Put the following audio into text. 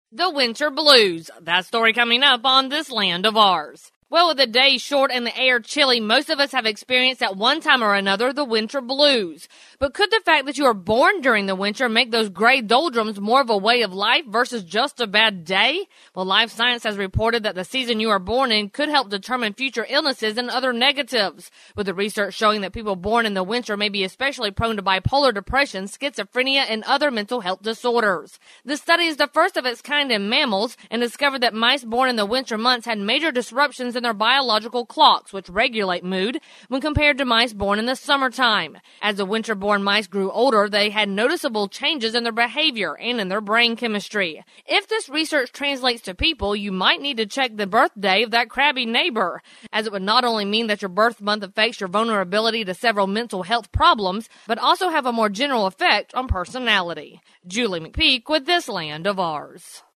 The winter blues. That story coming up on This Land of Ours. Well, with the days short and the air chilly, most of us have experienced at one time or another the winter blues. But could the fact that you were born during the winter make those gray doldrums more of a way of life versus just a bad day? Well, Life Science has reported that the season you are born in could help determine future illnesses and other negatives, with the research showing that people born in the winter may be especially prone to bipolar depression, schizophrenia, and other mental health disorders. The study is the first of its kind in mammals and discovered that mice born in the winter months had major disruptions in their biological clocks, which regulate mood, when compared to mice born in the summertime. As the winter-born mice grew older, they had noticeable changes in their behavior and in their brain chemistry. If this research translates to people, you might need to check the birthday of that crabby neighbor, as it would not only mean that your birth month affects your vulnerability to several mental health problems, but also have a more general effect on personality. Julie McPeak with This Land of Ours.